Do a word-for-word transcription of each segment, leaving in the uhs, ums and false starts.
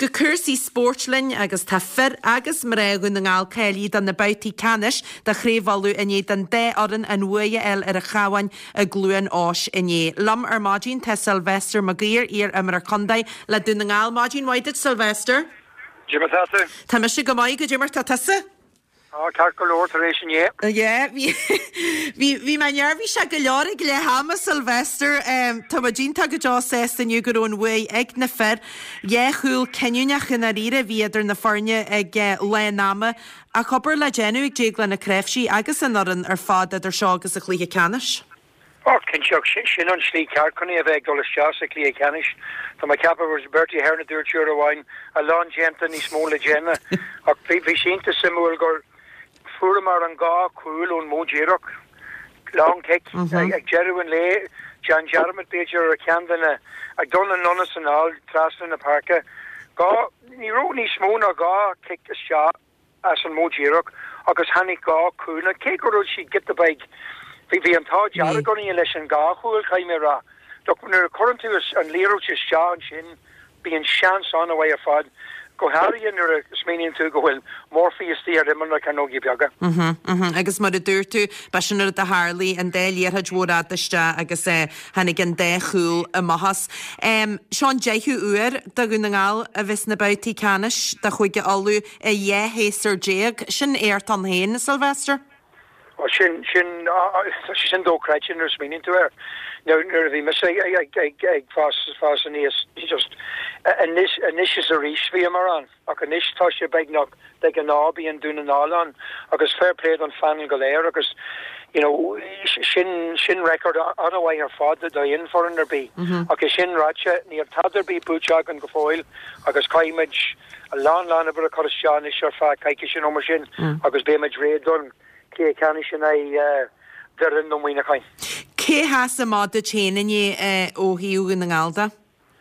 Go cursí sportlin agus tá fir agus mréún na ngáil céilí dan na bautí canis de chréhvalú iné den dé aran an uaie el ar a chahain a glúan ás iné. Lam ar mágin te Sylvester Magir ar am ar condai le dún na ngáil mágin waidid Sylvester. Jimmer tata. Tá me si go mai go Jimmer tata. Ah, calculor taration, yeah. Yeah, vi vi vi man nervi se go leorig le hama Sylvester um tá magin tá go já sest in you go on way ag na fer ye húl kenúneach in aríre viidir na farne ag le nama a copper le genu ag jégla na crefshi agus an oran ar fad idir seo agus a chlí canis. Oh, can you sin on slí carcony a bheith golas jas a clí canis. Tá my cappa was Bertie Herna dúr túr wine a lán genta ní smóla genna ach vi vi sínta simúil gur Fúramar an gá cúil ón módíroch long kick ag Jerwin le John Jarmut Bejer a Canvin ag donna nonna san all trasna na parka gá ní ro ní smóna gá kick a shot as an módíroch agus hannig gá cúil na ke go si get the bike vi vi an tá jar goni leis an gá chuil chaimera doc when current is an lero just shot and shin being chance on away a fad go Harry in er sminin to go well Morpheus there him like I know give yaga mhm mhm agus mar dúr tú basnar de Harley and de lear had wora deiste agus eh hannig an de chuúl a mahas em Sean Jehu uer da gunningal a visna bauti canis da chuige allu a ye héser jeg sin ert an hen Sylvester o sin sin sin do crachin er sminin to her no nervy me say I I I fast fast and is just and this and this is a reach vi maran ag an is tá sé big knock they can all be and doing an all on agus fair play on fan galer agus you know shin shin record otherwise her father die in for under be okay shin ratcha near tather be buchag and gofoil agus kaimage a long long about a coruscant is your fa kai shin o machine agus be madrid done ke canishin I uh there in no wina kai ke has a mod de chain in o hiu in ngalda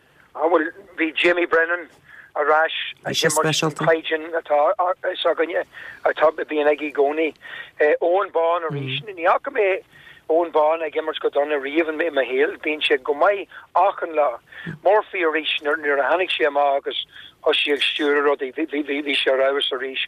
I will be Jimmy Brennan, a rash, a special Cajun, a Saganya, a top of being a gigoni, Owen Bond, a region in the Akame, Owen Bond, a gimmers got on a reven in my heel, being she go my Akenla, Morphy a region near a Hanik Shamagas, or she exterior or the the share I was a reach.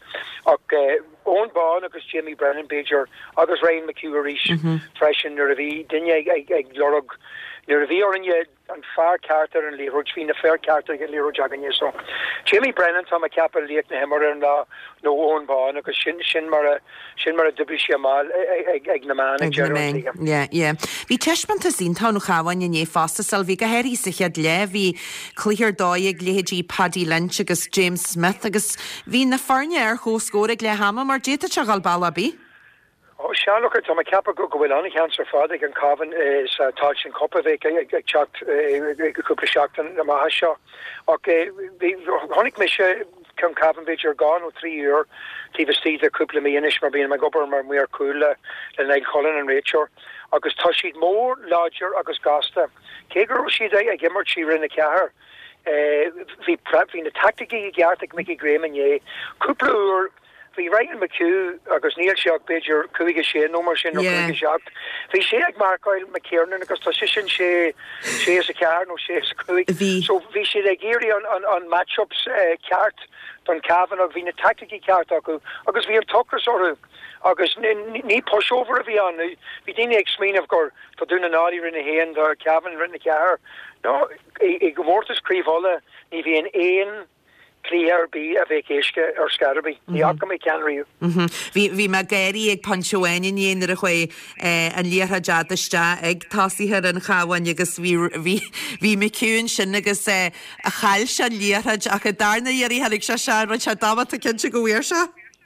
Owen Bond, because Jimmy Brennan, Bajer, others Ryan McHugh reach, fresh in the Ravi, Dinya, a Lorog. Near the or in yet and far Carter and Leroy between the fair Carter and Leroy Jagan so Jimmy Brennan Tom a capital late na him or in la no own barn because shin shin mara shin mara dubisha mal ag na man generally yeah yeah vi testament sin tá no chawan in fasta Salviga heri sich had le vi clear dóig leji Paddy Lynch agus James Smith agus vi na farne ar ho scorig le hama mar jeta chagal balabi Oh, Sean, look at my kappa go go on cancer father and Cavan is uh, touch and cup of it I chucked a couple of shocked and the mahasha okay the honik misha come Cavan bitch are gone with three year T V Steve a couple of me inish mar being my governor we are cool and like Colin and Rachel August Tushid more larger August Gasta Keger she day I give her she in the car uh the prep in the tactical gartic Mickey Graham and ye couple Vi Ryan McHugh agus Neil Shock Bajer Cuiga sé no mar sin Cuiga Shock. Vi sé ag Markyle McKiernan agus tá sin sé sé is a car no sé is Cuig. So vi sé ag géri on on on matchups uh, cart don Cavan og vi na tactical cart agu agus vi an tucker sort of agus ní pushover a vi an vi dine ag smean of gor to do an adi rinne hen or Cavan rinne car. No e gomortas krivola ni vi an ein clear be a vacation or Scatterby. The outcome can real. Vi vi magari ag panchoen in yen er chwe an liha jadasta ag tasi her an chawan agus vi vi vi McCune sin agus a chal shan liha ag a darna yeri halig sha sha ra cha dama ta ken go wer sha.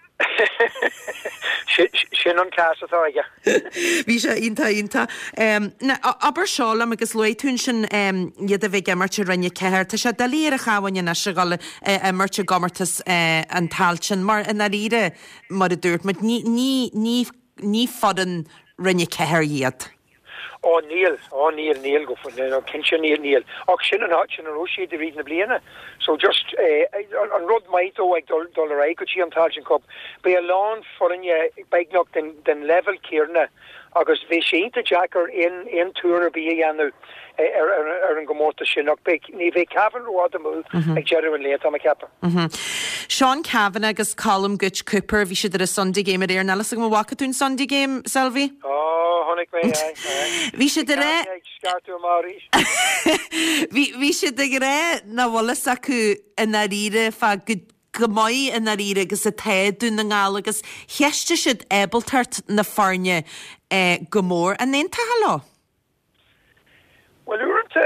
Sin an casa aige. Bhí sé ionta ionta. Na aber seálam agus leitún sin iad a bheith marte rinne ceir tá sé dalíar a chahaine na se gal marte gomartas an talsin mar in a ríre mar a dúirt mar ní ní ní ní fadan rinne ceir iad. Oh Neil, oh Neil, Neil go for no Kinsha Neil Neil. Och sin and hot sin and Roshi the reading bliana. So just uh, on road maito like dollar I could see on Talchin Cup. Be a lawn for in ya big knock than than level Kierna. agus bhí sínta Jackar in in túra bí dhéanú ar ar an gomórta sin ach ní bheith ceapan ruáda mú ag jeú an léad am a cepa. Sean Cavan agus Colm Gooch Cooper bhí si ar a Sunday game ar éar nalas go bhhacaún Sunday game, Selvi? Ó, tháinig mé Bhí si de ré scartú máris. Bhí si de ré na bhlas acu in na ríre fa go maiid in na ríre agus a taidú na ngála agus cheiste siad ebaltart na farne go mór a néon tá lá? Well, uanta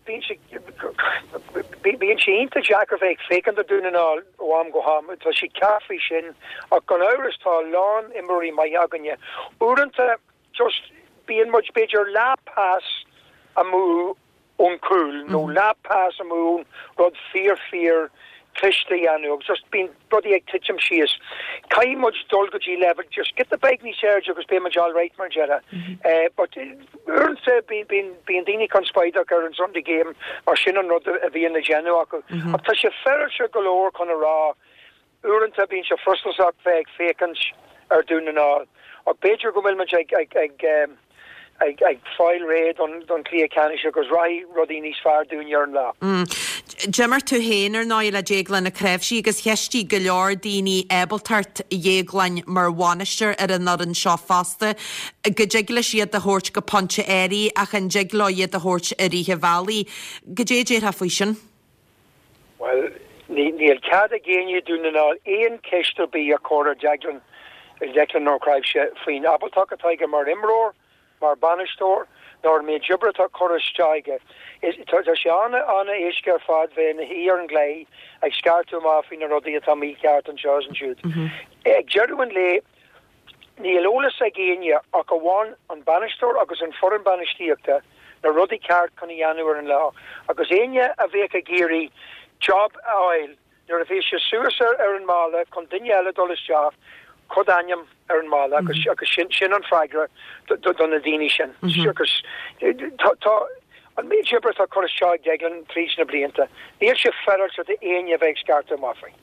bíon si ínta Jackar bheith fécan a dúna ná óam go ham, tá si cafi sin ach gan áras tá lán imirí mai aganne. Uanta just bíon much beidir lápás a mú ón cúil, nó lápás a mú rud fear fear Clista Yanu, just been bloody egg titchum she is. Kai much dolgaji level, just get the bag me Serge because be much all right, Margetta. Uh, but Ernst been been been dini conspider on Sunday game or shin on rud a vi in the Genoa. Up to she ferrisher galore con a raw. Ernst been she first was up fake fakens are doing and all. Or Bejer go well much like like um ag ag file raid on on clear canish agus rai rodini's far doing your law. Jimmer tú héanaar ná le déglan na creibhsí agus cheistí go leor daoine ebaltart dhéaglainn mar bhainisteir ar an nod an seo fasta go deagla siad a thuirt go ponte éirí ach an deagla iad a thuirt a ríthe bhealaí. Go dé dé ha faoisin? Well, níl cad a géine dúna ná éon ceistar bí a córa deaglan deaglan nó creibhse faoin abaltach a taige mar imróir mar banistóir nor me jibbrata chorsteige is se anna anna éisgur fad ve na hir an glei ag scartu ma fin a rodi a mi ceart an Charles an Jude. Ag jeruin le ní lolas a géine a go bháin an banistóir agus an foreign banistíachta na rudi ceart chun januar an lá agus éine a bhéh a géirí job áil nuair a bhí se suasar ar an mála chun duine eile dolas job Kodanium ar an mála agus agus sin sin an freigra don a dini sin agus tá an mé jibber a cho seag deaglan trís na blianta níl se ferral so de aine bheith scarta máfri.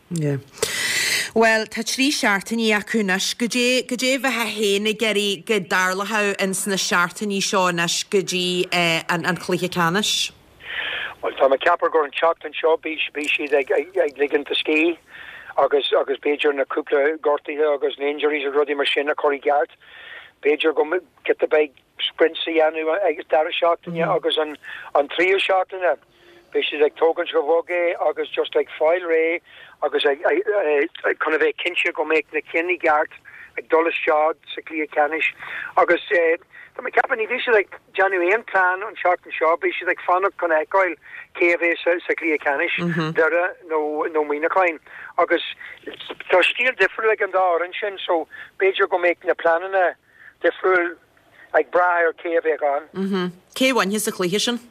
Well, tá trí seaartaní acunas go dé go dé bheit ha héna geirí go darlathe in sna seaartaní seonas go dtí an an chluthe canis. Well, tá a capar go an techt an seo bí bí siad ag ag ligan a ski. agus agus Bejer na cúpla gortaithe agus na injuries a rudí mar sin a choí geart. Bejer go get the big sprint sa anu agus dara seachtaine agus an an tríú seachtaine. Bé si ag tógans go bhógé agus just ag fáil ré agus ag chuna bheith cinse go méid na cinní geart ag dolas seád sa clia canis agus Tá me capan ní bhí si ag Janu éon plán an seachtain seo bí si ag fannach chun eáil céhé sa clia canis dara nó nó mínaáin. agus tá stíl difriúil ag an dá an sin so Bejer go méid na planana difriúil ag bra ar céhé gan. Céhhain his a chluthe sin?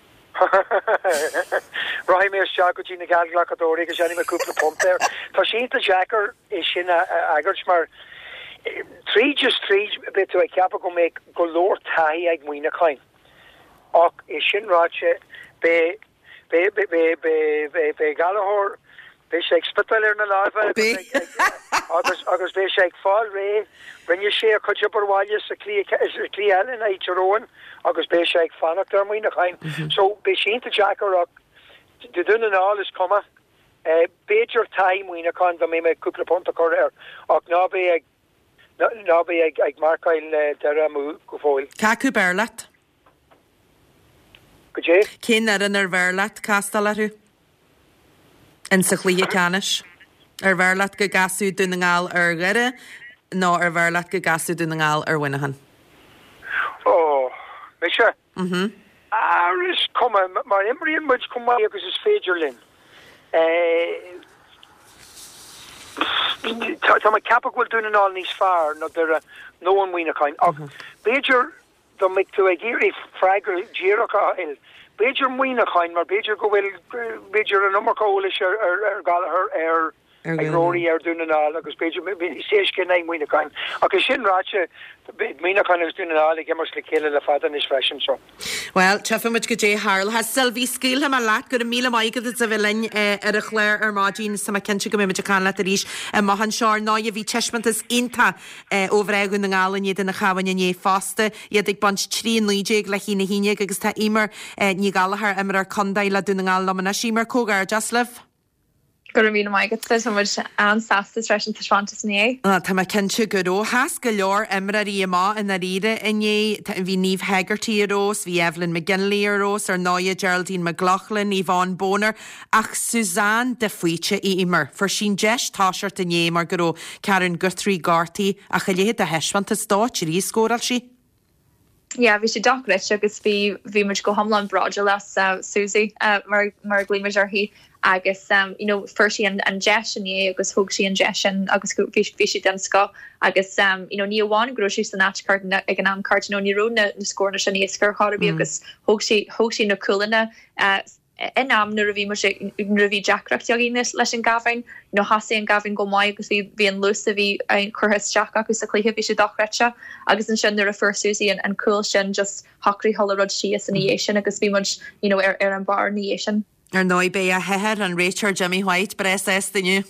Rahim mé seagotí na galglachadóí agus anime cúpla pomper. Tá sínta Jackar is sin agart mar trí just trí bit ag ceapa go méid go leor taí ag muoineáin. Ach is sin ráte be be be be be be be galahor be sé spital ar na láfa agus agus be sé fáil ré rinne sé a chuide barháile sa clí clían a íteróin agus be sé fannacht ar muoineáin. So be sínta Jackar ach de duna ná is comma Bejer taí muoineáin do mé me cúpla ponta cho ar ach ná be ag ná be ag ag marcail de mú go fóil. Caú bearlaat? Go dé? Cén ar an ar bhearlaat castal arú? In sa chluthe canis? Ar bhearlaat go gasú dúna ngáil ar gire nó ar bhearlaat go gasú dúna ngáil ar winahan? Ó, mé se? Mhm. Áris cuma mar imríon muid cuma agus is féidir linn. Tá ma cappa bhfuil dúna ná níos fearr nó de nó an muoineáin ach Bejer do mic tú ag géirí freigur díracha il Bejer muoineáin mar Bejer go bhfuil Bejer an nummarcólis ar ar galahar ar ag roí ar dúnaá agus beidir sé cin é muoine cain. agus sin ráte mína chuin gus dúnaá ag mar le chéile le fadan is freisin so. Well, tefamuid go dé Harl, has Sylvie scíilthe mar leat gur míle maigad a bhilin ar a chléir ar mádín sa cinnte go mimiid a can le a ríis a mahan seár ná a bhí teismantas inta óhreaún na gálan iad in na chahaine é fásta iad ag bant trí nuideag le hína híine agus tá imar ní galahar imar ar condail le dúna gáil lamana símar cógar Jaslif. Gur mí maigad so much an sasta stretch and tashvantas ní. Tá ma cinse goró has go leor imra ríá in na riide inné bhí níomh Hegarty arós, bhí Evelyn McGinley arós ar náia Geraldine McLaughlin, Yvonne Boner ach Suzanne de Fuite í imar for sin deis táisiart inné mar goró Karen Guthrie Garty a chaléad a heisvantas dáit rí scóral si. Yeah, vi sé docret agus vi vi mar go homlan broja las uh, Susie uh, mar mar glimmer ar hi agus um you know firstly and and Jeshan ye agus hog she and Jeshan agus go vi vi den ska agus um you know ni one grocery san natch card ag an am card no ni ro na score na shani skar harbi agus hog she hog she na coolina uh in am na ravi mar ravi jackracht jogines leis an gavin no hasi an gavin go mai agus vi vi an lusa vi ein churhas jack agus a cléhe vi sé dochrecha agus an sin na refer Susie and and cool sin just hakri hollerod she is an nation agus vi much you know er er an bar nation ar nói bé a heher an Rachel Jimmy White bre es the new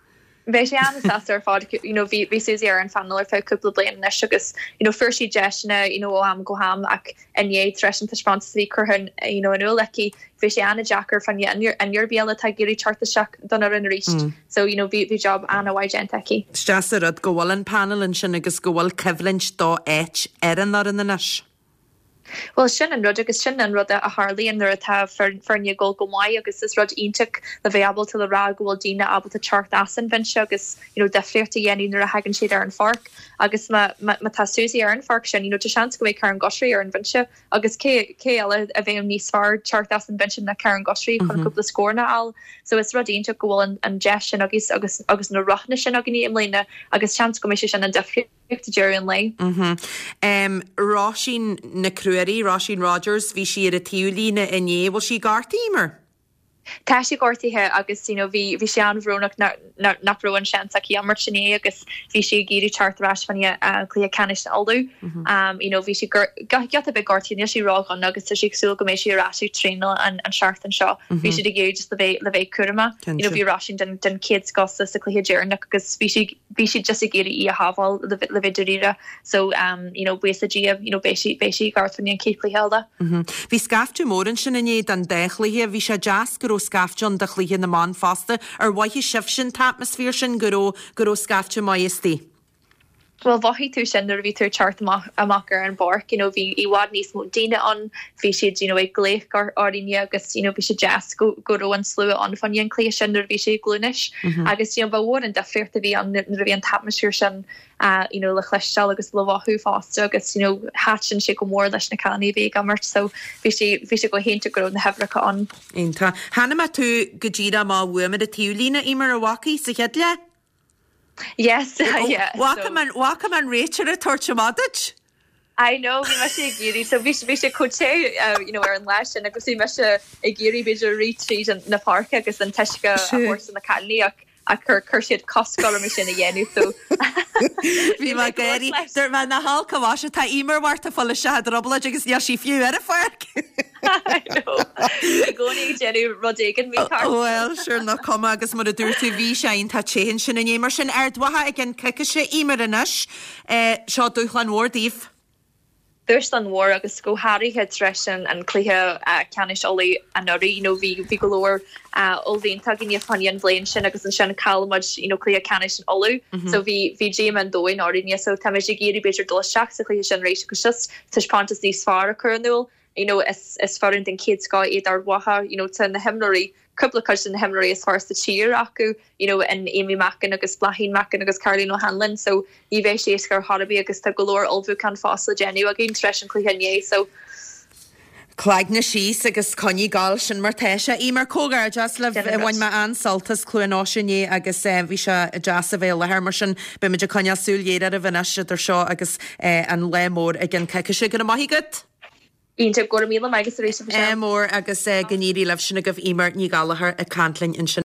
Ve sé an ar fád you know vi vi Susie ar an fanler fe couple blian agus you know first jeshna you know am go ham ac en thresh response vi kurhun you know an lucky vi sé an jacker fan and your and your biela tagiri chart the shock done ar in reached so you know vi vi job anna wai genteki Stasarad gohfuil panel an sin agus gohfuil ceflinch dá éit ar an ar in the nish. Well sin an rud agus sin an rud a Harley and there ta fernia gol go mai agus is rud intuk available to the rag will dina able to chart asan vinch agus you know deflirta yenny nor a hagan shade ar an fark agus ma ma ta Susie ar an fark sin you know to chance go Karen Gosri ar an vinch agus ke ke a avem ní far chart asan vinch na Karen Gosri kon couple score na all so it's rud intuk go and and Jesh and agus agus agus na rochna sin agni imlena agus chance go mis sin an deflirta Jerry lay. Mhm. Um Roisin na Cruery, Roisin Rogers, vi si ar a tiúlína inné, bhil si gartímer? Tá sé gortithe agus you know vi vi sé an bhrónach na na na broan chance aki amar sinné agus vi sé géri chartrás fannia uh, clia canish aldu um you know vi sé got a bit gortine she rog on agus she sul go me she rashi trainal and and shart and shaw vi sé ge just the the ve kurma you know vi rushing den den kids goss the clia jern agus vi sé vi sé just géri i haval the the vidurira so um you know we sa g you know beshi beshi gartania keeply helda mhm vi skaftu morin sinné dan dechli vi sé jas scaftion de chlí na man faste ar waihi shifshin atmosphere sin guro guro scaftu majesty. Well vahi tu sin er vi tu chart amaker an bark you know vi I wad nís mo dina on vi sé you know e gleich gar ardinia agus you know vi sé jazz go go an slew on fan yen clé sin er vi sé glunish agus you know ba war an defirta vi an vi an atmosphere sin uh you know le chlistal agus lo vahu fast agus you know hatch and sé go mór leis na canni vi gamart so vi sé vi sé go hen to go na hefraka on Inta hanna ma tu gajira ma wurme de tiulina imar a waki sa hedle Yes, uh, yeah. Welcome so. and welcome and Rachel a torchamadich. I know we must say giri so we we should could say uh, you know our last and because we must a giri bigger retreat in the park agus an tishka a horse in the canny a a cur curshid coscar mission again so we ma gary there man na hal kawash ta imer warta full shad robla agus ya she few at a fark I know going Jenny Rodigan me car well sure no come agus mod dur to vi shine ta change in imer sin erdwaha again kikishe imer anash eh sha duchlan wardif There's an war agus go Harry had tression and clear uh, canish ollie and you know vi vi galore uh all the intagin funny and blain shin agus and shin calmage you know clear canish and olu so vi vi jam and doing ordin so tamish giri better do shacks so clear shin race because just such pontus these far occur you know as as far in kids got it or waha you know to the hymnary couple of cuts in the hymnary as far as the cheer aku you know and Amy Mackin agus Blahin Mackin agus Carolina Hanlon so you ve she scar Harby agus ta galore olvu can fossil Jenny again fresh and clean so Clyde na shees agus conny gal sin martesha imer cogar just live one ma ansaltas cluanoshin agus visha jasavel la hermerson bimja conya sulliera of vanasha der shaw agus an lemor again kekisha gonna mahigut Ínte go míle megus éis mór agus gníí leh sinna goh imar ní galahar a cantlin in sin